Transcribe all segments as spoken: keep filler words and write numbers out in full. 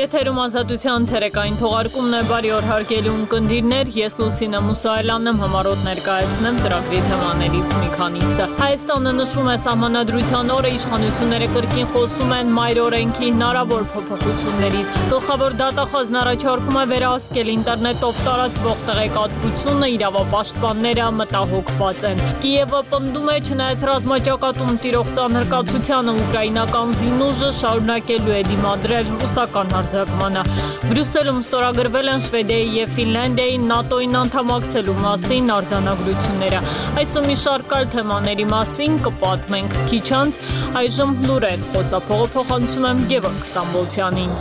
Եթերում ազատության ցերեկային թողարկումն է, բարի օր հարգելի ունկնդիրներ, ես Լուսինե Մուսայելյանն եմ, համառոտ ներկայացնեմ ծրագրի թեմաներից մի քանիսը։ Հայաստանը նշում է Սահմանադրության օրը, իշխանությունները կրկին խոսում են մայր օրենքի հնարավոր փոփոխություններից։ Գլխավոր դատախազն առաջարկում է վերահսկել ինտերնետով տարածվող տեղեկատվությունը, իրավապաշտպանները մտահոգված են։ Կիևը պնդում է, չնայած ռազմաճակատում տիրող ծանրկացությանը, ուկրաինական զինուժը շարունակելու է դիմադրել ռուսական հարձակմանը։ Բրյուսելում ստորագրվել են Շվեդիայի և Ֆինլանդիայի ՆԱՏՕ-ին անդամակցելու մասին արձանագրությունները։ Այսօր մի շարք այլ թեմաների մասին կպատմենք քիչ անց, այժմ լուրեր, խոսափողը փոխանցում եմ Գևորգ Ստամբոլցյանին։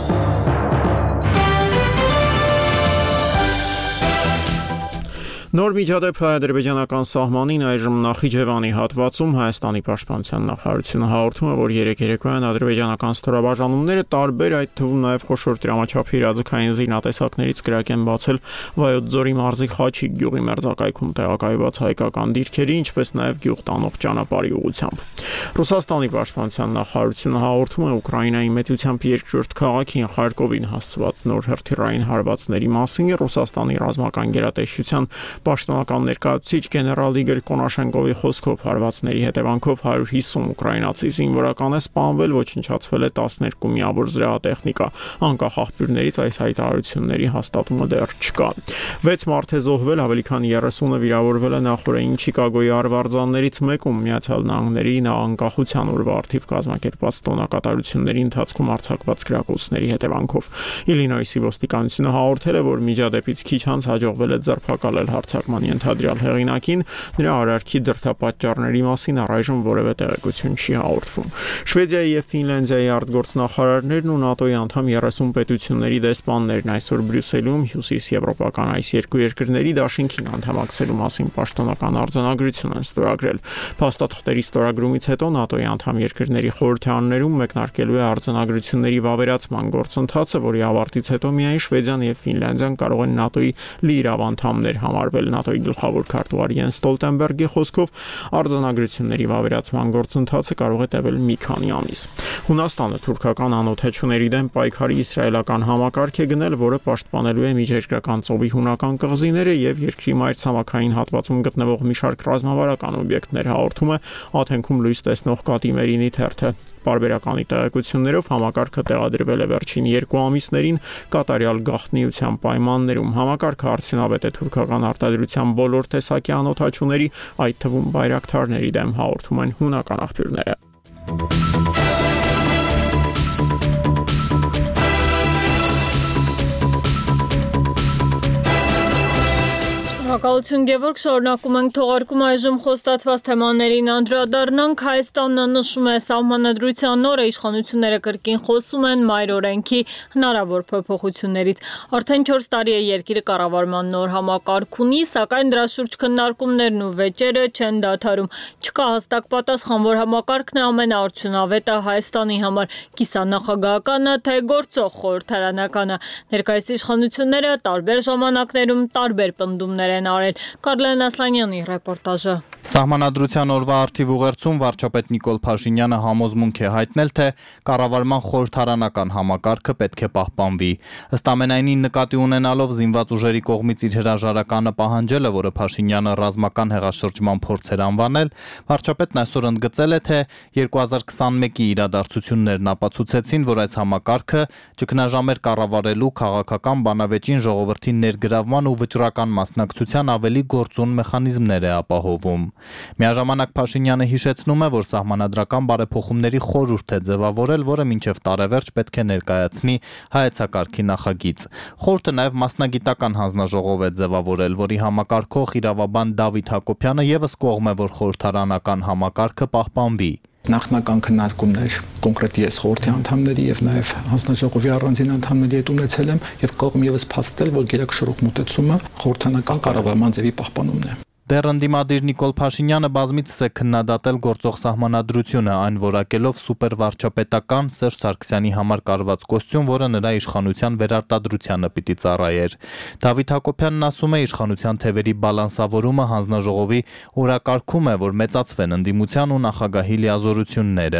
Նոր միջադեպ հայ-ադրբեջանական սահմանին այժմ Նախիջևանի հատվածում Հայաստանի պաշտպանության նախարարությունը հաղորդում է, որ երեկ երեկոյան ադրբեջանական ստորաբաժանումները տարբեր, այդ թվում նաև խոշոր տրամաչափի իրազեկային զինատեսակներից կրակ են բացել Վայոց ձորի մարզի Խաչիկ գյուղի մերձակայքում տեղակայված հայկական դիրքերի, ինչպես նաև գյուղ տանող ճանապարհի ուղղությամբ։ Ռուսաստանի պաշտպանության նախարարությունը հաղորդում է Ուկրաինայի մեծությամբ երկրորդ քաղաքին Խարկովին հասցված նոր հրթիռային հարվածների մասին Ռուսաստանի ռազմական գերատեսչության Պաշտոնական ներկայացուցիչ գեներալ Իգոր Կոնաշենկովի խոսքով հարվածների հետևանքով հարյուր հիսուն ուկրաինացի զինվորական է սպանվել, ոչնչացվել է տասներկու միավոր զրահատեխնիկա, անկախ աղբյուրներից այս հայտարարությունների հաստատումը դեռ չկա։ վեց մարդ է զոհվել, ավելի քան երեսունը վիրավորվել է նախորդային Չիկագոյի արվարձաններից մեկում Միացյալ Նահանգների անկախության օրվա առթիվ կազմակերպված տոնակատարությունների ընթացքում արձակված գրակոծների հետևանքով։ Իլինոյսի ոստիկանությունը հաղորդել է, որ միջադեպից քիչ անց հաջողվել է ձերբակալել հարձակման ենթադրյալ հեղինակին, նրա արարքի դրդապատճառների մասին առայժմ որևէ տեղեկություն չի հաղորդվում։ Շվեդիայի և Ֆինլանդիայի արտգործնախարարներն ու ՆԱՏՕ-ի անդամ երեսուն պետությունների դեսպաններն այսօր Բրյուսելում հյուսիսեվրոպական այս երկու երկրների դաշինքին անդամակցելու մասին պաշտոնական արձանագրություն են ստորագրել։ Փաստաթղթերի ստորագրումից հետո ՆԱՏՕ-ի անդամ երկրների խորհրդարաններում մեկնարկելու է արձանագրությունների վավերացման գործընթացը, որի ավարտից հետո միայն Շվեդիան և Ֆինլանդիան կարող են ՆԱՏՕ-ի լիիրավ անդամներ համարվել։ ՆԱՏՕ-ի գլխավոր քարտուղար Յենս Ստոլտենբերգի խոսքով արձանագրությունների վավերացման գործընթացը կարող է տևել մի քանի ամիս։ Հունաստանը թուրքական անօթեչուների դեմ պայքարի իսրայելական համակարգ է գնել, որը պաշտպանելու է Միջերկրական ծովի հունական կղզիները և երկրի մայրցամաքային հատվածում գտնվող մի շարք ռազմավարական օբյեկտներ, հաղորդում է Աթենքում լույս տեսնող Կատիմերինի թերթը։ Պարբերականի տեղեկություններով համակարգը տեղադրվել է վերջին երկու ամիսներին կատարյալ գաղտնիության պայմաններում։ Համակարգը արդյունավետ է թուրքական արտադրության բոլոր տեսակի անօթաչուների, այդ թվում բայրակթարների դեմ, հաղորդում են հունական աղբյուրները։ Շնորհակալություն Գևորգ, շարունակում ենք թողարկումը, այժմ խոստացված թեմաներին անդրադառնանք։ Հայաստանը նշում է Սահմանադրության օրը, իշխանությունները կրկին խոսում են մայր օրենքի հնարավոր փոփոխություններից։ Արդեն չորս տարի է երկիրը կառավարման նոր համակարգ ունի, սակայն դրա շուրջ քննարկումներն ու վեճերը չեն դադարում։ Չկա հստակ պատասխան, որ համակարգն է ամենաարդյունավետը Հայաստանի համար՝ կիսանախագահականը, թե գործող խորհրդարանականը։ Ներկայիս իշխանությունները տարբեր ժամանակներում տարբեր պնդումներ են արել։ Կարլեն Ասլանյանի ռեպորտաժը։ Սահմանադրության օրվա առթիվ ուղերձում վարչապետ Նիկոլ Փաշինյանը համոզմունք է հայտնել, թե կառավարման խորհրդարանական համակարգը պետք է պահպանվի։ Ըստ ամենայնի, նկատի ունենալով զինված ուժերի կողմից իր հրաժարականը պահանջելը, որը Փաշինյանը ռազմական հեղաշրջման փորձ էր անվանել, վարչապետն այսօր ընդգծել է, թե երկու հազար քսանմեկի իրադարձություններն ապացուցեցին, որ այս համակարգը ճգնաժամեր կառավարելու քաղաքական բանավեճին ժողովրդի ներգրավման ու վճռական մասնակցության ավելի գործուն մեխանիզմներ է ապահովում։ Միաժամանակ Փաշինյանը հիշեցնում է, որ սահմանադրական բարեփոխումների խորհուրդ է ձևավորել, որը մինչև տարեվերջ պետք է ներկայացնի հայեցակարգի նախագիծ։ Խորհուրդը նաև մասնագիտական հանձնաժողով է ձևավորել, որի համակարգող իրավաբան Դավիթ Հակոբյանը ևս կողմ է, որ խորհրդարանական համակարգը պահպանվի։ Նախնական քննարկումներ կոնկրետ ես խորհրդի անդամների եւ նաեւ հանձնաժողովի առանձին անդամների հետ ունեցել եմ եւ կարող եմ եւս փաստել, որ գերակշռող մոտեցումը խորհրդանական կառավարման ձևի պահպանումն է։ Դեռ ընդդիմադիր Նիկոլ Փաշինյանը բազմիցս է քննադատել գործող սահմանադրությունը, այն որակելով սուպերվարչապետական Սերժ Սարգսյանի համար կարված կոստյում, որը նրա իշխանության վերարտադրությանը պիտի ծառայեր։ Դավիթ Հակոբյանն ասում է, իշխանության թևերի բալանսավորումը հանձնաժողովի օրակարգում է, որ մեծացվեն ընդդիմության ու նախագահի լիազորությունները։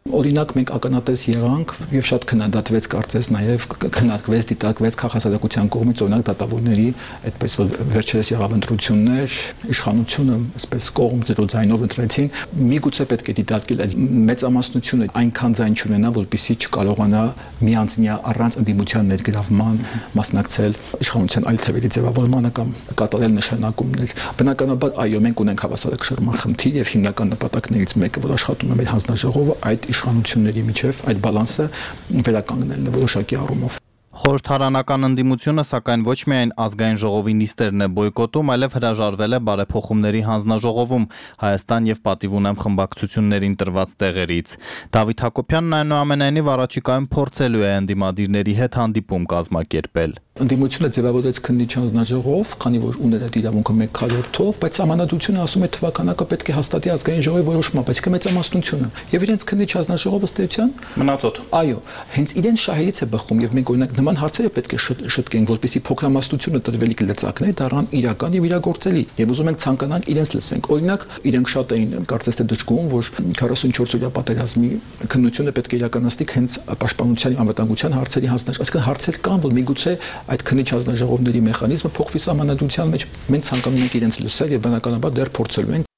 Օրինակ մենք ականատես եղանք եւ շատ քննադատվեց կարծես նաեւ քննարկվեց դիտարկվեց քաղաքացիական կողմից օրինակ դատավորների այդպես որ վերջերս եղավ ընտրություններ իշխանությունը այսպես կողմ զրո ձայնով ընտրեցին միգուցե պետք է դիտարկել այդ մեծամասնությունը այնքան ձայն չունենա որպեսզի չկարողանա միանձնյա առանց ընդդիմության ներգրավման մասնակցել իշխանության այլ թևերի ձևավորմանը կամ կատարել նշանակումներ բնականաբար այո մենք ունենք հավասարակշռման խնդիր եւ հիմնական նպատակներից մեկը որ աշխատում է մեր հանձնաժողովը այդ իշխանությունների միջև այդ բալանսը վերականգնելն է որոշակի առումով Խորհրդարանական ընդդիմությունը սակայն ոչ միայն ազգային ժողովի նիստերն է բոյկոտում, այլև հրաժարվել է բարեփոխումների հանձնաժողովում Հայաստան եւ պատիվ ունեմ խմբակցություններին տրված տեղերից։ Դավիթ Հակոբյանն այնուամենայնիվ առաջիկայում փորձելու է ընդդիմադիրների հետ հանդիպում կազմակերպել։ Ընդդիմությունը ձևավորեց քննիչ հանձնաժողով, քանի որ ուներ այդ իրավունքը մեկ քառորդով, բայց համանadrությունը ասում է թվականակը պետք է հաստատի ազգային ժողովի որոշումը, բայց մեծամասնությունը։ Եվ իրենց քննիչ հանձնաժողովը ստեյցիան մնացոտ։ Այո, հենց իրենց շահերից է բխում եւ մենք օրինակ նման հարցերը պետք է շտկենք, որպեսզի փոքրամասնությունը տրվելիք լծակներ դառնան իրական եւ իրագործելի։ Եվ ուզում ենք ցանկանանք իրենց լսենք։ Օրինակ, իրենք շատ էին կարծես թե դժգոհում, որ քառասունչորս օրյա պատերազմի քննությունը պետք է իրականացնի հենց պաշտպանության անվտանգության հարցերի հանձնաժողով։ Այսինքն հարցեր կան, որ միգուցե այդ քննիչ հանձնաժողովների մեխանիզմը փոխվի սահմանադրության մեջ մենք ցանկանում ենք իրենց լսել եւ բնականաբար դեռ փորձելու ենք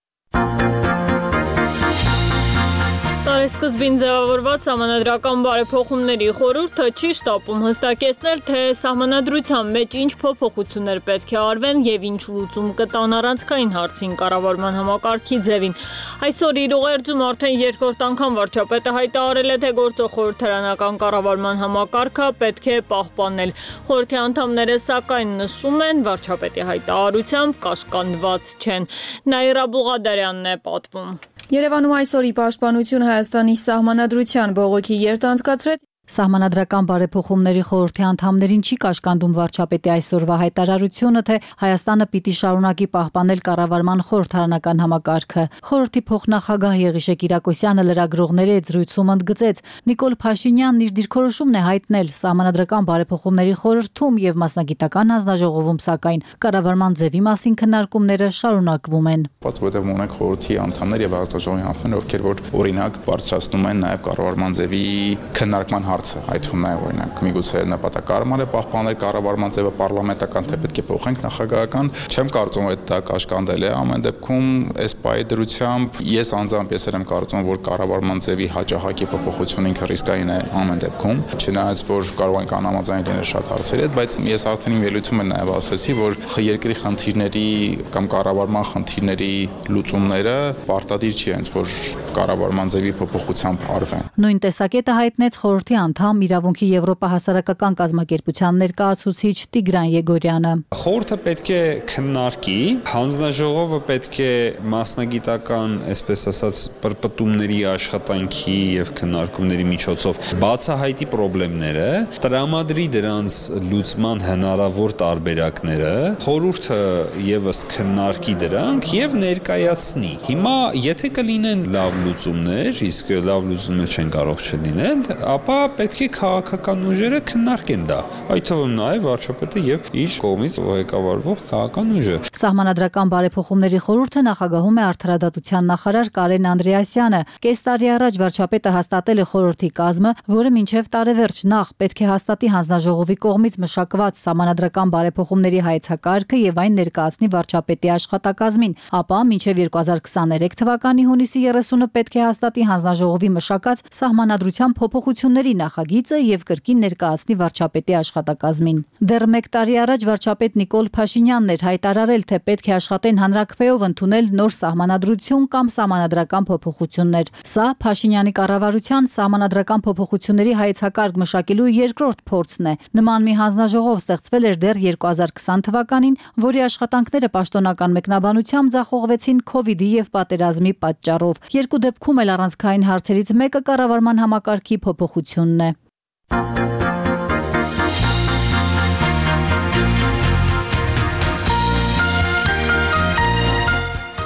Սկզբին ձևավորված սահմանադրական բարեփոխումների խորհուրդը չի շտապում հստակեցնել, թե սահմանադրության մեջ ինչ փոփոխություններ պետք է արվեն եւ ինչ լուծում կտան առանցքային հարցին կառավարման համակարգի ձևին։ Այսօր իր ուղերձում արդեն երկրորդ անգամ վարչապետը հայտարարել է, թե գործող խորհրդարանական կառավարման համակարգը պետք է պահպանել։ Խորհրդի անդամները սակայն նշում են, վարչապետի հայտարարությամբ կաշկանդված չեն։ Նաիրա Բուղադարյանն է պատմում։ Երևանում այսօր ի պաշտպանություն Հայաստանի սահմանադրության բողոքի երթ անցկացրեց Սահմանադրական բարեփոխումների խորհրդի անդամներին չի կաշկանդում վարչապետի այսօրվա հայտարարությունը, թե Հայաստանը պիտի շարունակի պահպանել կառավարման խորհրդարանական համակարգը։ Խորհրդի փոխնախագահ Եղիշե Կիրակոսյանը լրագրողների հետ զրույցում ընդգծեց. Նիկոլ Փաշինյանն իր դիրքորոշումն է հայտնել սահմանադրական բարեփոխումների խորհրդում եւ մասնագիտական հանձնաժողովում, սակայն կառավարման ձևի մասին քննարկումները շարունակվում են։ Որտեղ ունենք խորհրդի անդամներ եւ հանձնաժողովի անդամներ, ովքեր որ օրինակ բարձրացնում են նաեւ կառավարման ձևի քննարկման այդ թվում նաև օրինակ միգուցե նպատակարարման է պահպանել կառավարման ձևը պարլամենտական թե պետք է փոխենք նախագահական չեմ կարծում որ դա կաշկանդել է ամեն դեպքում այս պայի դրությամբ ես անձամբ ես եմ կարծում որ կառավարման ձևի հաջողակի փոփոխությունը ինքը ռիսկային է ամեն դեպքում չնայած որ կարող են կանամաձայն լինել շատ հարցերի հետ բայց ես արդեն իմ ելույթում եմ նաև ասացի որ երկրի խնդիրների կամ կառավարման խնդիրների լուծումները պարտադիր չի հենց որ կառավարման ձևի փոփոխությամբ արվեն նույն տեսակետը հայտնեց խորհրդի անդամ իրավունքի Եվրոպա հասարակական կազմակերպության ներկայացուցիչ Տիգրան Եգորյանը։ Խորհուրդը պետք է քննարկի, հանձնաժողովը պետք է մասնագիտական, այսպես ասած, պրպտումների աշխատանքի եւ քննարկումների միջոցով բացահայտի խնդիրները, տրամադրի դրանց լուծման հնարավոր տարբերակները, խորհուրդը եւս քննարկի դրանք եւ ներկայացնի։ Հիմա եթե կլինեն լավ լուծումներ, իսկ լավ լուծումներ չեն կարող չլինել, ապա պետք է քաղաքական ուժերը քննարկեն դա։ Այդ թվում նաև վարչապետը եւ իր կողմից ղեկավարվող քաղաքական ուժը։ Սահմանադրական բարեփոխումների խորհուրդը նախագահում է արդարադատության նախարար Կարեն Անդրեասյանը։ Կես տարի առաջ վարչապետը հաստատել է խորհրդի կազմը, որը մինչև տարեվերջ նախ պետք է հաստատի հանձնաժողովի կողմից մշակված սահմանադրական բարեփոխումների հայեցակարգը եւ այն ներկայացնի վարչապետի աշխատակազմին, ապա մինչև երկու հազար քսաներեք թվականի հունիսի երեսունը պետք է հաստատի հանձնաժողովի մշակած սահմանադրության փոփոխությունների նախագիծը եւ կրկին ներկայացնի վարչապետի աշխատակազմին։ Դեռ մեկ տարի առաջ վարչապետ Նիկոլ Փաշինյանն էր հայտարարել, թե պետք է աշխատեն հանրաքվեով ընդունել նոր սահմանադրություն կամ սահմանադրական փոփոխություններ։ Սա Փաշինյանի կառավարության սահմանադրական փոփոխությունների հայեցակարգ մշակելու երկրորդ փորձն է։ Նման մի հանձնաժողով ստեղծվել էր դեռ երկու հազար քսան թվականին, որի աշխատանքները պաշտոնական մեկնաբանությամբ ձախողվեցին քովիդի եւ պատերազմի պատճառով։ Երկու դեպքում էլ առանցքային հարցերից մեկը կառավարման համակարգի փոփոխությունն է։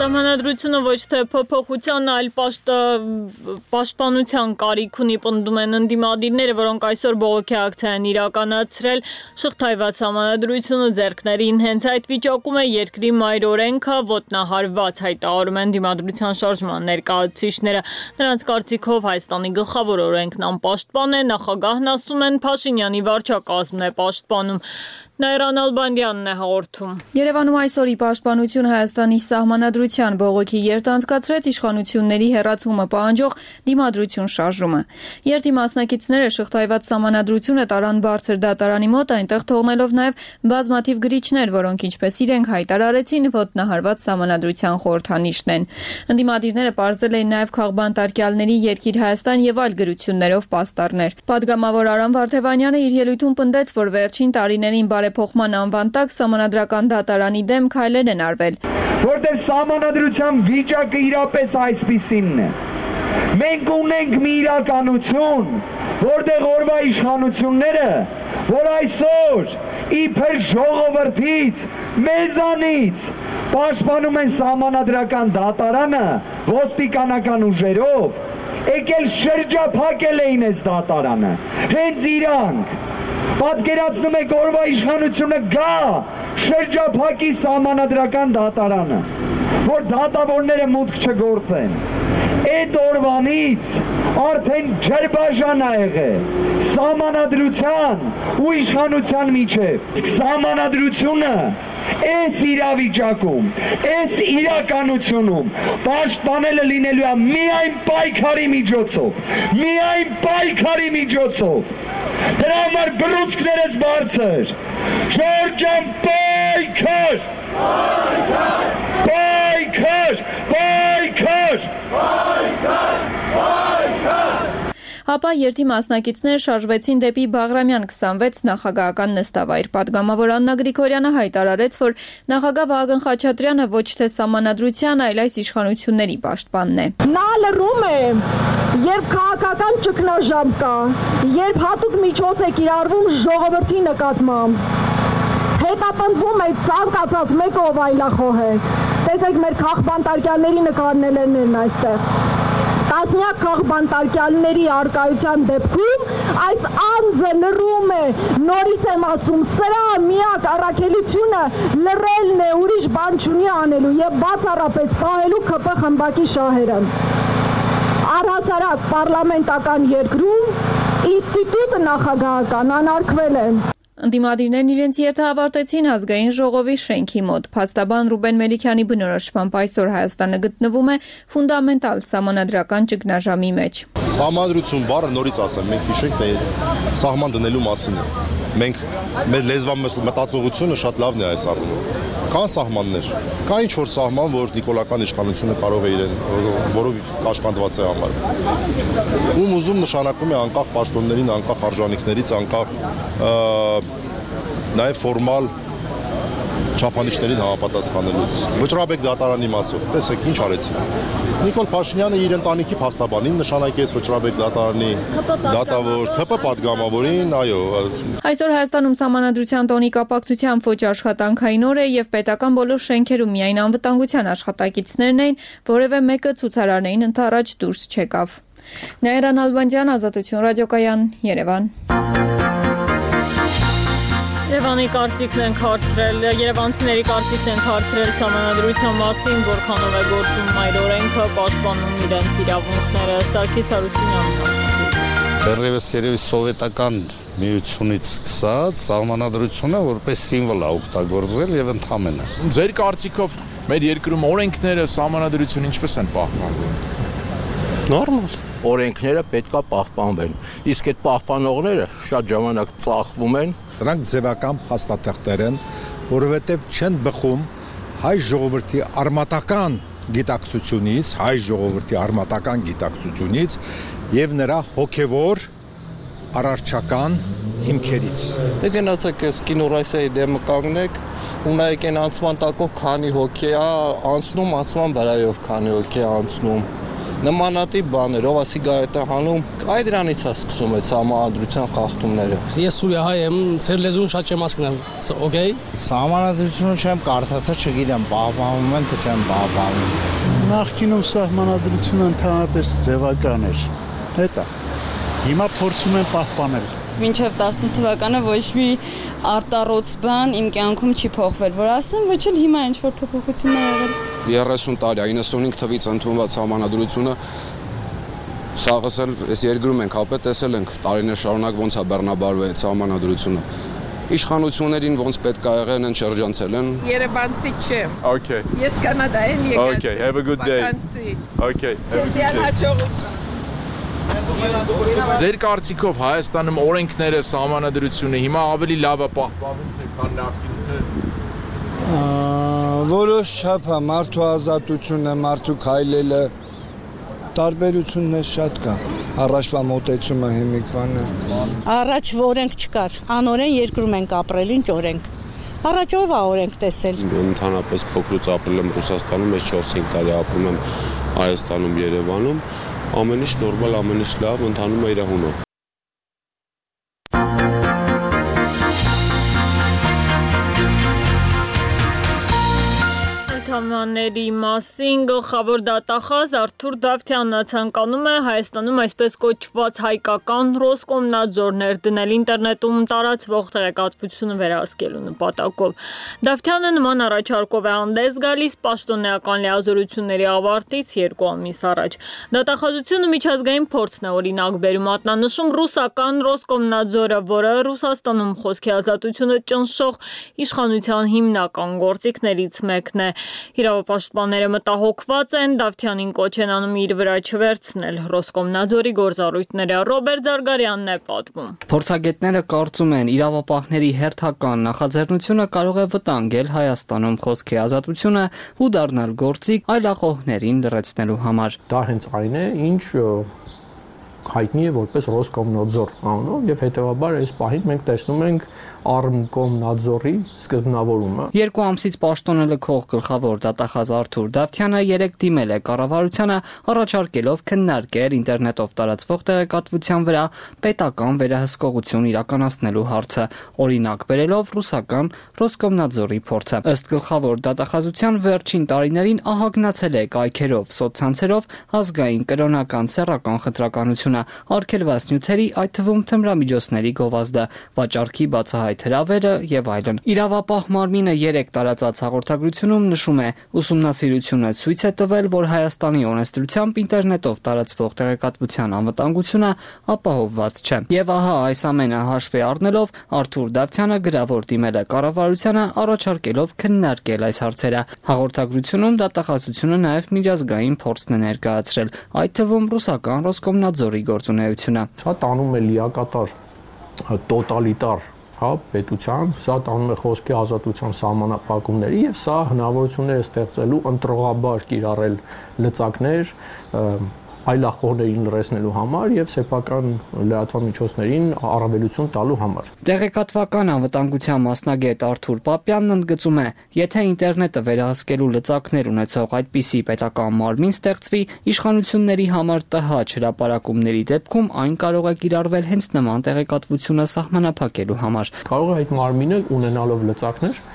Սահմանադրությունը ոչ թե փոփոխության, այլ պաշտպանության կարիք ունի, պնդում են ընդդիմադիրները, որոնք այսօր բողոքի ակցիա են իրականացրել։ Շղթայված սահմանադրությունը ձեռքներին հենց այդ վիճակում է երկրի մայր օրենքը ոտնահարված, հայտարարում են դիմադրության շարժման ներկայացուցիչները։ Նրանց կարծիքով Հայաստանի գլխավոր օրենքն անպաշտպան է, նախագահն ասում են Փաշինյանի վարչակազմն է պաշտպանում։ Նաիրա Նալբանդյանն է հաղորդում։ Երևանում այսօր ի պաշտպանություն Հայաստանի սահմանադրության բողոքի երթ անցկացրեց իշխանությունների հեռացումը պահանջող դիմադրություն շարժումը։ Երթի մասնակիցները շղթայված սահմանադրությունը տարան բարձր դատարանի մոտ, այնտեղ թողնելով նաև բազմաթիվ գրիչներ, որոնք ինչպես իրենք հայտարարեցին, ոտնահարված սահմանադրության խորհրդանիշն են։ Ընդդիմադիրները պարզել էին նաև քաղբանտարկյալների Երկիր Հայաստան եւ այլ գրություններով պաստառներ։ Պատգամավոր Արամ Վարդևանյանը իր ելույթում պնդեց, որ վերջին տարիներին բարեփոխման անվան տակ սահմանադրական դատարանի դեմ քայլեր են արվել, որտեղ սահմանադրության վիճակը իրապես այսպիսինն է։ Մենք ունենք մի իրականություն, որտեղ օրվա իշխանությունները, որ այսօր իբր ժողովրդից, մեզանից պաշտպանում են սահմանադրական դատարանը ոստիկանական ուժերով, եկել շրջափակել էին այս դատարանը, հենց իրանք։ Պատկերացնում եք օրվա իշխանությունը գա շրջափակի սահմանադրական դատարանը, որ դատավորները մուտք չգործեն։ Այդ օրվանից արդեն ջրբաժան ա եղել սահմանադրության ու իշխանության միջև։ Սահմանադրությունը այս իրավիճակում, այս իրականությունում պաշտպանելը լինելու է միայն պայքարի միջոցով, միայն պայքարի միջոցով։ Դրա համար բռունցքներս բարձր, Ժորժան պայքար, պայքար, պայքար, պայքար, պայքար։ Հապա երթի մասնակիցները շարժվեցին դեպի Բաղրամյան քսանվեց նախագահական նստավայր։ Պատգամավոր Աննա Գրիգորյանը հայտարարեց, որ նախագահ Վահագն Խաչատրյանը ոչ թե սահմանադրության, այլ այս իշխանությունների պաշտպանն է։ Նա լռում է, երբ քաղաքական ճգնաժամ կա, երբ հատուկ միջոց է կիրառվում ժողովրդի նկատմամբ, հետապնդվում է ցանկացած մեկը, ով այլախոհ է։ Տեսեք, մեր քաղբանտարկյալների նկարներն են այստեղ։ Տասնյակ քաղբանտարկյալների արկայության դեպքում այս անձը լռում է, նորից եմ ասում, սրա միակ առաքելությունը լռելն է, ուրիշ բան չունի անելու եւ բացառապես պահելու ՔՊ խմբակի շահերը։ Առհասարակ պարլամենտական երկրում ինստիտուտը նախագահական անարգվել է։ Ընդդիմադիրներն իրենց երթը ավարտեցին ազգային ժողովի շենքի մոտ։ Փաստաբան Ռուբեն Մելիքյանի բնորոշմամբ այսօր Հայաստանը գտնվում է ֆունդամենտալ սահմանադրական ճգնաժամի մեջ։ Սահմանադրություն բառը նորից ասեմ, մենք հիշենք թե սահման դնելու մասին է։ Մենք մեր լեզվան մտածողությունը շատ լավն է այս առումով։ Կան սահմաններ, կա ինչ-որ սահման, որ նիկոլական իշխանությունը կարող է իրեն, որով կաշկանդված է համարում։ Ում ուզում նշանակում է անկախ պաշտոններին, անկախ արժանինքներից, անկախ նաև ֆորմալ չափանիշներին համապատասխանելուց։ Վճռաբեկ դատարանի մասով, տեսեք ինչ արեցին։ Նիկոլ Փաշինյանը իր ընտանիքի փաստաբանին նշանակեց Վճռաբեկ դատարանի դատավոր, ՔՊ պատգամավորին, այո։ Այսօր Հայաստանում սահմանադրության տոնի կապակցությամբ ոչ աշխատանքային օր է եւ պետական բոլոր շենքերում միայն անվտանգության աշխատակիցներն էին, որևէ մեկը ցուցարարներին ընդառաջ դուրս չեկավ։ Նաիրա Նալբանդյան, Ազատություն ռադիոկայան, Երևան։ Երևանի կարծիքն են հարցրել, երևանցիների կարծիքն են հարցրել սահմանադրության մասին, որքանով է գործում մայր օրենքը, պաշտպանում իրենց իրավունքները։ Սարգիս Հարությունյանն արձագանքում։ Դեռևս երևի սովետական միությունից սկսած սահմանադրությունը որպես սիմվոլ է օգտագործվել եւ ընդհանրապես։ Ձեր կարծիքով մեր երկրում օրենքները սահմանադրությունը ինչպես են պահպանվում։ Նորմալ։ Օրենքները պետքա պահպանվեն։ Իսկ այդ պահպանողները շատ ժամանակ ծախվում են։ Դրանք ձևական փաստաթղթեր են, որովհետև չեն բխում հայ ժողովրդի արմատական գիտակցությունից, հայ ժողովրդի արմատական գիտակցությունից եւ նրա հոգեվոր առարչական հիմքերից։ Դե գնացեք այս կինոռայսայի դեմը կանգնեք, ու նայեք այն անցման տակով քանի հոգի է անցնում, անցման վրայով քանի հոգի է անցնում։ նմանատիպ բաներ, ով է սիգարետ է հանում, այ դրանից է սկսում այդ սահմանադրության խախտումները։ Ես Սուրիա հայ եմ, ծեր լեզուն շատ չեմ հասկանում, օքեյ։ Սահմանադրությունը չեմ կարդացա, չգիտեմ, պահպանվում են, թե չեմ պահպանվում։ Նախկինում սահմանադրությունը ընդհանրապես ձևական էր։ Հետո հիմա փորձում են պահպանել։ Մինչև տասնութ թվականը ոչ մի արտառոց բան իմ կյանքում չի փոխվել, որ ասեմ, ոչ էլ հիմա ինչ-որ փոփոխություններ եղել։ երեսուն տարի, իննսունհինգ թվից ընդունված սահմանադրությունը սաղս էլ այս երկրում ենք հապե տեսել ենք տարիներ շարունակ ոնց է բեռնաբարվել այդ սահմանադրությունը։ Իշխանություններին ոնց պետք է եղեն են շրջանցել են։ Երևանցի չեմ։ Okay. Ես կանադայեն եկած։ Okay, have a good day. Okay, have a good day. Ձեր կարծիքով Հայաստանում օրենքները, սահմանադրությունը հիմա ավելի լավ է պահպանվում, թե քան նախկինում։ Որոշ չափ է մարդու ազատությունը, մարդու քայլելը տարբերություններ շատ կա։ Առաջվա մոտեցումը հիմիկվան է։ Առաջ օրենք չկար, անօրեն երկրում ենք ապրել, ինչ օրենք։ Առաջ ով է օրենք տեսել։ Ընդհանրապես փոքրուց ապրել եմ Ռուսաստանում, ես չորս-հինգ տարի ապրում եմ Հայաստանում, Երևանում։ Ամեն ինչ նորմալ, ամեն ինչ լավ, ընթանում է իր հունով։ Թամանների մասին գլխավոր դատախազ Արթուր Դավթյանն ցանկանում է Հայաստանում այսպես կոչված հայկական Ռոսկոմնadzորներ դնել ինտերնետում տարածվող տեղեկատվությունը վերահսկելու նպատակով։ Դավթյանը նման առաջարկով է հանդես գալիս պաշտոնեական լիազորությունների ավարտից երկու ամիս առաջ։ Դատախազությունը միջազգային փորձն է օրինակ բերում մատնանշում ռուսական Ռոսկոմնadzորը, որը Ռուսաստանում խոսքի ազատությունը ճնշող իշխանության հիմնական գործիքներից մեկն է։ Իրավապաշտպանները մտահոգված են, Դավթյանին կոչ են անում իր վրա չվերցնել Ռոսկոմնadzորի գործառույթները։ Ռոբերտ Զարգարյանն է պատմում։ Փորձագետները կարծում են, իրավապահների հերթական նախաձեռնությունը կարող է վտանգել Հայաստանում խոսքի ազատությունը ու դառնալ գործիք այլախոհներին լրացնելու համար։ Դա հենց այն է, ինչ հայտնի է որպես Ռոսկոմնadzor անունով եւ հետեւաբար այս պահին մենք տեսնում ենք Արմկոմնadzorի սկզբնավորումը։ Երկու ամսից պաշտոնը լքող գլխավոր դատախազ Արթուր Դավթյանը երեք դիմել է կառավարությանը առաջարկելով քննարկել ինտերնետով տարածվող տեղեկատվության վրա պետական վերահսկողություն իրականացնելու հարցը, օրինակ բերելով ռուսական Ռոսկոմնadzorի փորձը։ Ըստ գլխավոր դատախազության վերջին տարիներին ահագնացել է կայքերով, սոցցանցերով ազգային կրոնական սեռական խտրականությունը, արգելված նյութերի, այդ թվում թմրամիջոցների գովազդը, վաճառքի բացահայտ հրավերը եւ այլն։ Իրավապահ մարմինը երեք տարածած հաղորդագրությունում նշում է, ուսումնասիրությունը ցույց է տվել, որ Հայաստանի օրենսդրությամբ ինտերնետով տարածվող տեղեկատվության անվտանգությունը ապահովված չէ։ Եվ ահա այս ամենը հաշվի առնելով Արթուր Դավթյանը գրավոր դիմել է կառավարությանը առաջարկելով քննարկել այս հարցերը։ Հաղորդագրությունում դատախազությունը նաեւ միջազգային փորձն է ներկայացրել, այդ թվում ռուսական Ռոսկոմնadzorի գործունեությունը։ Սա տանում է լիակատար տոտալիտար հա պետության, սա տանում է խոսքի ազատության սահմանափակումների եւ սա հնարավորություններ է ստեղծելու ընտրողաբար կիրառել լծակներ այլախոհներին լրացնելու համար եւ սեփական լրատվամիջոցներին առավելություն տալու համար։ Տեղեկատվական անվտանգության մասնագետ Արթուր Պապյանն ընդգծում է, եթե ինտերնետը վերահսկելու լծակներ ունեցող այդպիսի պետական մարմին ստեղծվի, իշխանությունների համար տհաճ հրապարակումների դեպքում այն կարող է կիրառվել հենց նման տեղեկատվությունը սահմանափակելու համար։ Կարող է այդ մարմինը ունենալով լծակներ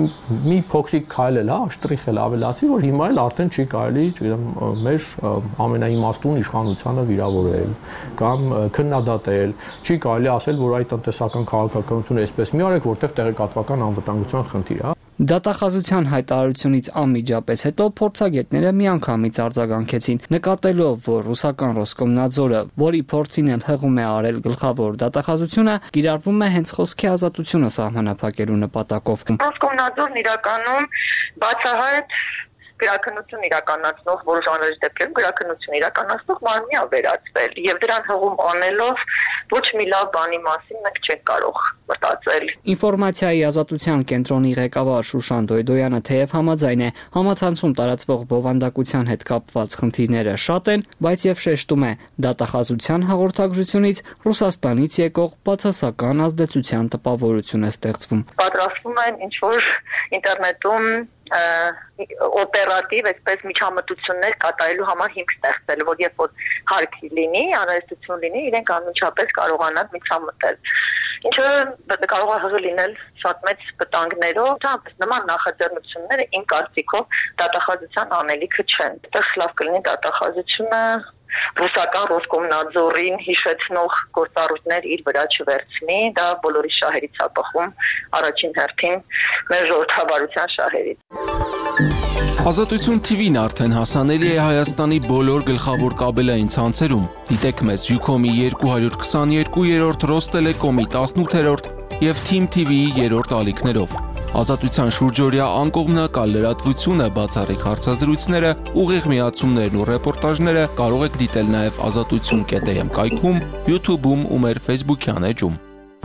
մի փոքրիկ քայլ էլ, հա, շտրիխ էլ ավելացի, որ հիմա էլ արդեն չի կարելի, չգիտեմ, մեր ամենաիմաստուն իշխանությանը վիրավորել կամ քննադատել, չի կարելի ասել, որ այդ տնտեսական քաղաքականությունը այսպես մի արեք, որտեղ տեղեկատվական անվտանգության խնդիր է։ Դատախազության հայտարարությունից անմիջապես հետո փորձագետները միանգամից արձագանքեցին, նկատելով, որ ռուսական Ռոսկոմնadzorը, որի փորձին էլ հղում է արել գլխավոր դատախազությունը, կիրառվում է հենց խոսքի ազատությունը սահմանափակելու նպատակով։ Ռոսկոմնadzorն իրականում բացահայտ գրաքննություն իրականացնող որոշ անհրաժեշտ դեպքերում գրաքննություն իրականացնող մարմնի է վերածվել եւ դրան հղում անելով ոչ մի լավ բանի մասին մենք չենք կարող մտածել։ Ինֆորմացիայի ազատության կենտրոնի ղեկավար Շուշան Դոյդոյանը թեև համաձայն է, համացանցում տարածվող բովանդակության հետ կապված խնդիրները շատ են, բայց եւ շեշտում է, դատախազության հաղորդագրությունից Ռուսաստանից եկող բացասական ազդեցության տպավորություն է ստեղծվում։ Պատրաստվում են ինչ որ ինտերնետում օպերատիվ այսպես միջամտություններ կատարելու համար հիմք ստեղծել, որ երբ որ հարկ լինի, անհրաժեշտություն լինի, իրենք անմիջապես կարողանան միջամտել։ Ինչը կարող է հղի լինել շատ մեծ վտանգներով, ճամփ նման նախաձեռնությունները իմ կարծիքով դատախազության անելիքը չեն։ Այդտեղ լավ կլինի դատախազությունը ռուսական Ռոսկոմնadzorին հիշեցնող գործառույթներ իր վրա չվերցնի, դա բոլորի շահերից է բխում, առաջին հերթին մեր ժողովրդավարության շահերից։ Ազատություն T V-ն արդեն հասանելի է Հայաստանի բոլոր գլխավոր կաբելային ցանցերում։ Դիտեք մեզ Ucom-ի երկու հարյուր քսաներկուերորդ, Ռոստելեկոմի տասնութերորդ և Team T V-ի երրորդ ալիքներով։ Ազատության շուրջօրյա անկողմնակալ լրատվությունը, բացառիկ հարցազրույցները, ուղիղ միացումներն ու ռեպորտաժները կարող եք դիտել նաև ազատություն կետ am կայքում, YouTube-ում ու մեր Facebook-յան էջում։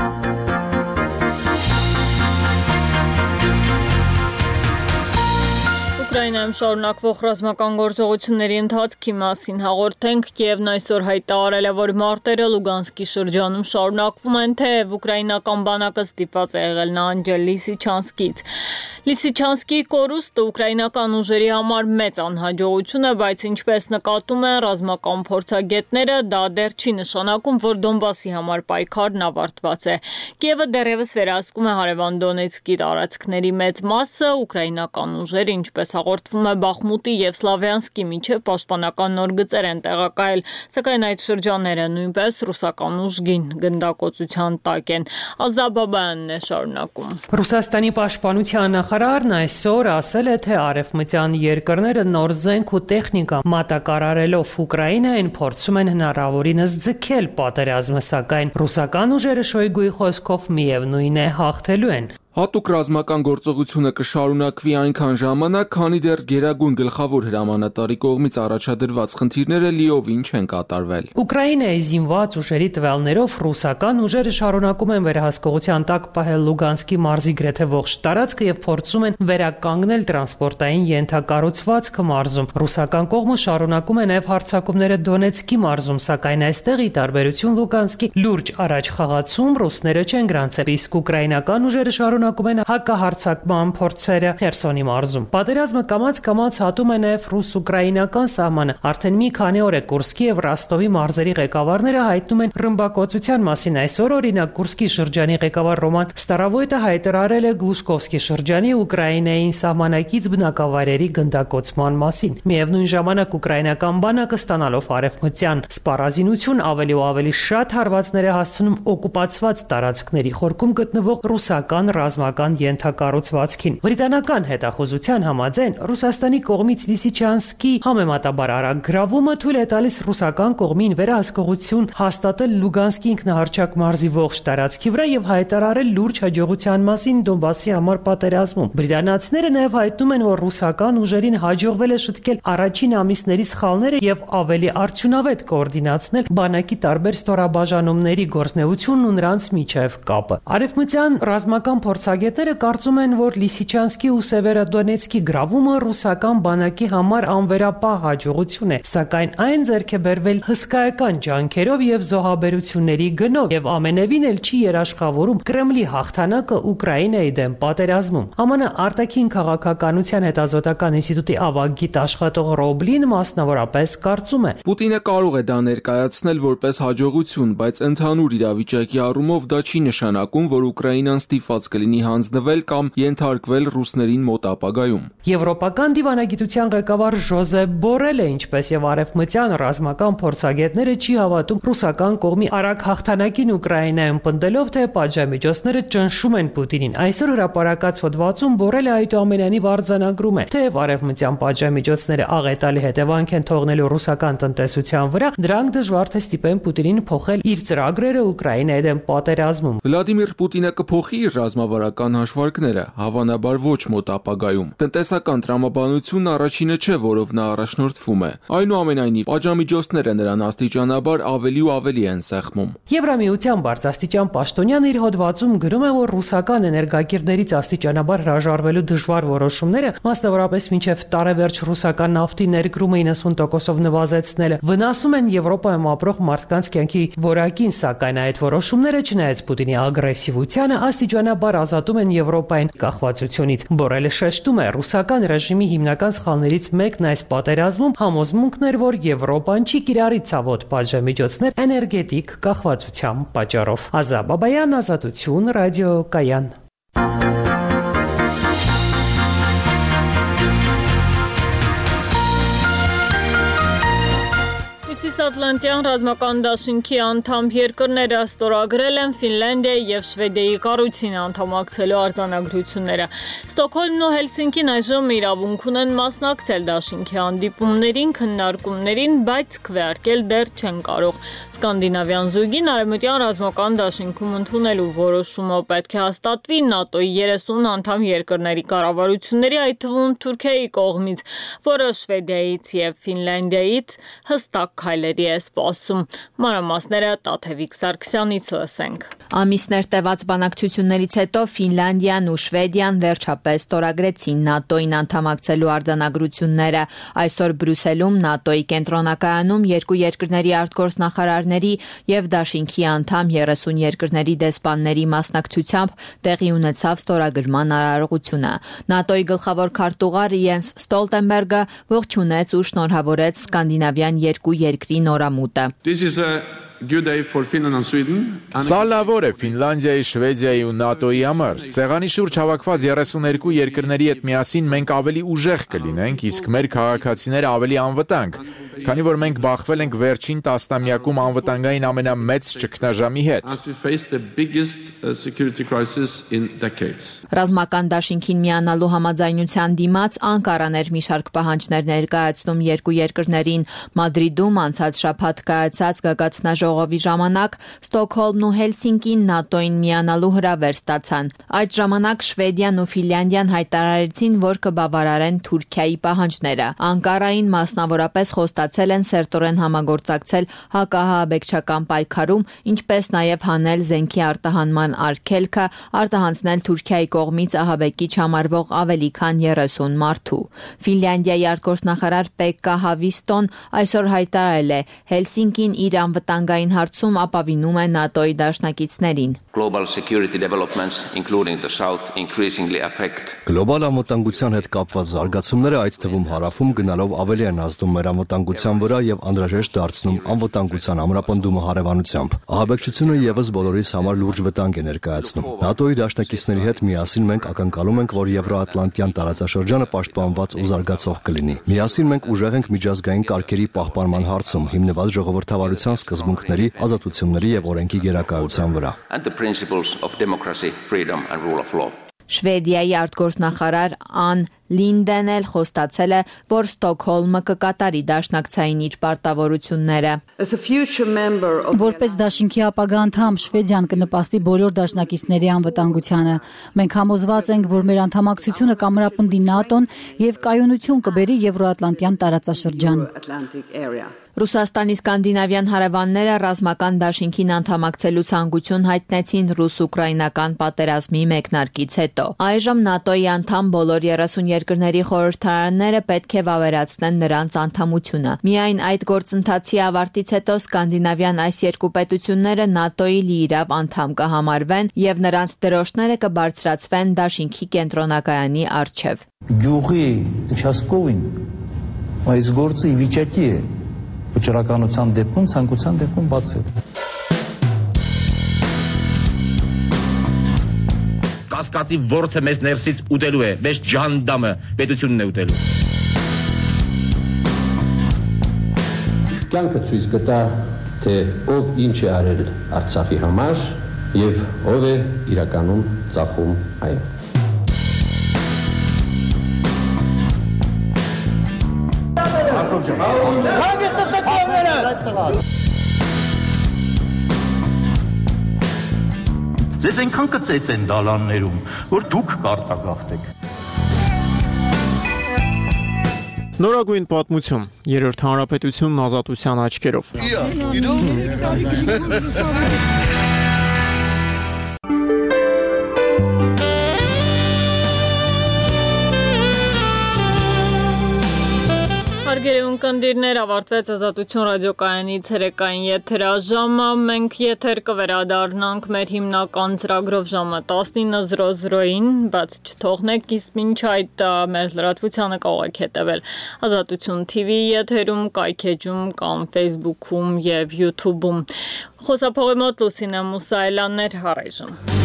Ուկրաինայում շարունակվող ռազմական գործողությունների ընթացքի մասին հաղորդենք, Կիևն այսօր հայտարարել է, որ մարտերը Լուգանսկի շրջանում շարունակվում են, թեև ուկրաինական բանակը ստիպված է եղել նահանջել Լիսիչանսկից։ Լիսիչանսկի կորուստը ուկրաինական ուժերի համար մեծ անհաջողություն է, բայց ինչպես նկատում են ռազմական փորձագետները, դա դեռ չի նշանակում, որ Դոնբասի համար պայքարն ավարտված է։ Կիևը դեռևս վերահսկում է հարևան Դոնեցկի տարածքների մեծ մասը, ուկրաինական ուժերը, ինչպես հաղորդվում է, Բախմուտի և Սլավյանսկի միջև պաշտպանական նոր գծեր են տեղակայել, սակայն այդ շրջանները նույնպես ռուսական ուժգին գնդակոծության տակ են։ Ազաբաբյանն է շարունակում։ Ռուսաստանի պաշտպանության նախարարն այսօր ասել է, թե արևմտյան երկրները նոր զենք ու տեխնիկա մատակարարելով Ուկրաինային փորձում են հնարավորինս ձգել պատերազմը, սակայն ռուսական ուժերը Շոյգուի խոսքով միևնույն է հաղթելու են։ Հատուկ ռազմական գործողությունը կշարունակվի այնքան ժամանակ, քանի դեռ գերագույն գլխավոր հրամանատարի կողմից առաջադրված խնդիրները լիովին չեն կատարվել։ Ուկրաինայի զինված ուժերի տվյալներով ռուսական ուժերը շարունակում են վերահսկողության տակ պահել Լուգանսկի մարզի գրեթե ողջ տարածքը և փորձում են վերականգնել տրանսպորտային ենթակառուցվածքը մարզում։ Ռուսական կողմը շարունակում է նաև հարձակումները Դոնեցկի մարզում, սակայն այստեղ ի տարբերություն Լուգանսկի լուրջ առաջխաղացում ռուսները չեն գրանցել, իսկ ուկրաինական ուժերը շարունակում են հակահարձակման փորձերը Խերսոնի մարզում։ Պատերազմը կամաց-կամաց հատում է նաև ռուս-ուկրաինական սահմանը։ Արդեն մի քանի օր է Կուրսկի և Ռոստովի մարզերի ղեկավարները հայտնում են ռմբակոծության մասին։ Այսօր օրինակ Կուրսկի շրջանի ղեկավար Ռոման Ստարավոյտը հայտարարել է Գլուշկովսկի շրջանի Ուկրաինային սահմանակից բնակավայրերի գնդակոծման մասին։ Միևնույն ժամանակ ուկրաինական բանակը ստանալով արևմտյան սպառազինություն ավելի ու ավելի շատ հարվածներ է հասցնում օկուպացված տարածքների խորքում գտնվող ռուսական ռազմական ենթակառուցվածքին։ Բրիտանական հետախուզության համաձայն Ռուսաստանի կողմից Լիսիչանսկի համեմատաբար արագ գրավումը թույլ է տալիս ռուսական կողմին վերահսկողություն հաստատել Լուգանսկի ինքնահռչակ մարզի ողջ տարածքի վրա և հայտարարել լուրջ հաջողության մասին Դոնբասի համար պատերազմում։ Բրիտանացիները նաև հայտնում են, որ ռուսական ուժերին հաջողվել է շտկել առաջին ամիսների սխալները և ավելի արդյունավետ կոորդինացնել բանակի տարբեր ստորաբաժանումների գործունեությունն ու նրանց միջև կապը։ Արևմտյան ռազմական փորձագետները կարծում են, որ Լիսիչանսկի ու Սևերոդոնեցկի գրավումը ռուսական բանակի համար անվերապահ հաջողություն է, սակայն այն ձեռք է բերվել հսկայական ջանքերով և զոհաբերությունների գնով և ամենևին էլ չի երաշխավորում Կրեմլի հաղթանակը Ուկրաինայի դեմ պատերազմում։ ԱՄՆ արտաքին քաղաքականության հետազոտական ինստիտուտի ավագ գիտաշխատող Ռոբլին մասնավորապես կարծում է. Պուտինը կարող է դա ներկայացնել որպես հաջողություն, բայց ընդհանուր իրավիճակի առումով դա չի նշանակում, որ Ուկրաինան ստիպված կլինի հանձնվել կամ ենթարկվել ռուսներին մոտ ապագայում։ Եվրոպական դիվանագիտության ղեկավար Ժոզեփ Բորելը, ինչպես եւ արևմտյան ռազմական փորձագետները, չի հավատում ռուսական կողմի արագ հաղթանակին Ուկրաինայում, պնդելով, թե պատժամիջոցները ճնշում են Պուտինին։ Այսօր հրապարակած հոդվածում Բորելը այդուամենայնիվ արձանագրում է, թեև արևմտյան պատժամիջոցները աղետալի հետևանք են թողնելու ռուսական տնտեսության վրա, դրանք դժվար թե ստիպեն Պուտինին փոխել իր ծրագրերը Ուկրաինայի դեմ պատերազմում։ Վլադիմիր Պուտինը կփոխի իր ռազմավարական հաշվարկները, հավանաբար ոչ մոտ ապագայում։ Տնտեսական տրամաբանությունն առաջինը չէ, որով նա առաջնորդվում է։ Այնուամենայնիվ, պատժամիջոցները նրան աստիճանաբար ավելի ու ավելի են սեղմում։ Եվրամիության բարձրաստիճան պաշտոնյան իր հոդվածում գրում է, որ ռուսական էներգակիրներից աստիճանաբար հրաժարվելու դժվար որոշումները, մասնավորապես մինչև տարեվերջ ռուսական նավթի ներկրումը իննսուն տոկոսով նվազեցնելը, վնասում են Եվրոպայում ապրող մարդկանց կյանքի որակին, սակայն այդ որոշումները, չնայած Պուտինի ագրեսիվությանը, աստիճանաբար ազատում են Եվրոպային կախվածությունից։ Բորելը շեշտում է, ռուսական ռեժիմի հիմնական սխալներից մեկն այս պատերազմում համոզմունքն էր, որ Եվրոպան չի կիրառի ցավոտ պատժամիջոցներ էներգետիկ կախվածության պատճառով։ Ազա Բաբայան, Ազատություն, ռադիոկայան։ Ատլանտյան ռազմական դաշինքի անդամ երկրները ստորագրել են Ֆինլանդիայի եւ Շվեդիայի կառույցին անդամակցելու արձանագրությունները։ Ստոկհոլմն ու Հելսինկին այժմ իրավունք ունեն մասնակցել դաշինքի հանդիպումներին, քննարկումներին, բայց քվեարկել դեռ չեն կարող։ Սկանդինավյան զույգին Արևմտյան ռազմական դաշինքում ընդունելու որոշումը պետք է հաստատվի ՆԱՏՕ-ի երեսուն անդամ երկրների կառավարությունների, այդ թվում Թուրքիայի կողմից, որը Շվեդիայից եւ Ֆինլանդիայից հստակ քայլերի է սպասում։ Մանրամասները Տաթևիկ Սարգսյանից լսենք։ Ամիսներ տևած բանակցություններից հետո Ֆինլանդիան ու Շվեդիան վերջապես ստորագրեցին ՆԱՏՕ-ին անդամակցելու արձանագրությունները։ Այսօր Բրյուսելում ՆԱՏՕ-ի կենտրոնակայանում երկու երկրների արտգործնախարարների եւ դաշինքի անդամ երեսուն երկրների դեսպանների մասնակցությամբ տեղի ունեցավ ստորագրման արարողությունը։ ՆԱՏՕ-ի գլխավոր քարտուղար Յենս Ստոլտենբերգը ողջունեց ու շնորհավորեց սկանդինավյան երկու երկրի նորամուտը։ Սա լավ օր է Ֆինլանդիայի, Շվեդիայի ու ՆԱՏՕ-ի համար։ Սեղանի շուրջ հավաքված երեսուն երկու երկրների հետ միասին մենք ավելի ուժեղ կլինենք, իսկ մեր քաղաքացիները ավելի անվտանգ, քանի որ մենք բախվել ենք վերջին տասնամյակում անվտանգային ամենամեծ ճգնաժամի հետ։ Ռազմական դաշինքին միանալու համաձայնության դիմաց Անկարան էր մի շարք պահանջներ ներկայացնում երկու երկրներին։ Մադրիդում անցած շաբաթ կայացած գագաթնաժողովի ժամանակ Ստոկհոլմն ու Հելսինկին ՆԱՏՕ-ին միանալու հրավեր ստացան։ Այդ ժամանակ Շվեդիան ու Ֆինլանդիան հայտարարեցին, որ կբավարարեն Թուրքիայի պահանջները։ Անկարային մասնավորապես խոստացել են սերտորեն համագործակցել հակահաբեկչական պայքարում, ինչպես նաև հանել զենքի արտահանման արգելքը, արտահանձնել Թուրքիայի կողմից ահաբեկիչ համարվող ավելի քան երեսուն մարդու։ Ֆինլանդիայի արտգործնախարար Պեկկա Հավիստոն այսօր հայտարարել է, Հելսինկին իր անվտանգային հարցում ապավինում է ՆԱՏՕ-ի դաշնակիցներին։ Գլոբալ անվտանգության հետ կապված զարգացումները, այդ թվում հարավում գնալով ավելի են ազդում մեր անվտանգության վրա եւ անհրաժեշտ դարձնում անվտանգության ամրապնդումը հարևանությամբ։ Ահաբեկչությունը եւս բոլորիս համար լուրջ վտանգ է ներկայացնում։ ՆԱՏՕ-ի դաշնակիցների հետ միասին մենք ակնկալում ենք, որ Եվրոատլանտյան տարածաշրջանը պաշտպանված ու զարգացող կլինի։ Միասին մենք ուժեղ ենք միջազգային կարգերի պահպանման հարցում, հիմնված ժողովրդավարության սկզբունքների, ազատությունների եւ օրենքի գերակայության վրա։ Շվեդիայի արտգործնախարար Ան Լինդեն էլ խոստացել է, որ Ստոկհոլմը կկատարի դաշնակցային իր պարտավորությունները։ Որպես դաշինքի ապագա անդամ, Շվեդիան կնպաստի բոլոր դաշնակիցների անվտանգությանը։ Մենք համոզված ենք, որ մեր անդամակցությունը կամրապնդի ՆԱՏՕ-ն եւ կայունություն կբերի Եվրոատլանտյան տարածաշրջան։ Ռուսաստանի սկանդինավյան հարևանները ռազմական դաշինքին անդամակցելու ցանկություն հայտնեցին ռուս-ուկրաինական պատերազմի մեկնարկից հետո։ Այժմ ՆԱՏՕ-ի անդամ բոլոր երեսուն երկրների խորհրդարանները պետք է վավերացնեն նրանց անդամությունը։ Միայն այդ գործընթացի ավարտից հետո սկանդինավյան այս երկու պետությունները ՆԱՏՕ-ի լիիրավ անդամ կհամարվեն եւ նրանց դրոշները կբարձրացվեն դաշինքի կենտրոնակայանի առջև։ Գյուղի участковին այս գործը ի վիճակի է վճռականության դեպքում, ցանկության դեպքում բացել։ Կասկածի ворթը մեզ ներսից ուտելու է, մեզ ջանդամը պետությունն է ուտելու։ Կյանքը ցույց կտա, թե ով ինչ է արել Արցախի համար եւ ով է իրականում ծախում այն։ Ձեզ այնքան կծեց են դալաններում, որ դուք կարտագաղթեք։ Նորագույն պատմություն, երրորդ հանրապետությունն ազատության աչքերով։ Հարգելի Ունկնդիրներ ավարտվեց Ազատություն ռադիոկայանի ցերեկային եթերաժամը։ Մենք եթեր կվերադառնանք մեր հիմնական ծրագրով ժամը տասնինը զրո զրոին, բայց չթողնեք, իսկ մինչ այդ մեր լրատվությանը կարող եք հետևել Ազատություն T V եթերում, կայքեջում կամ Facebook-ում եւ YouTube-ում։ Խոսափողի մոտ Լուսինե Մուսայելյանն էր, առայժմ։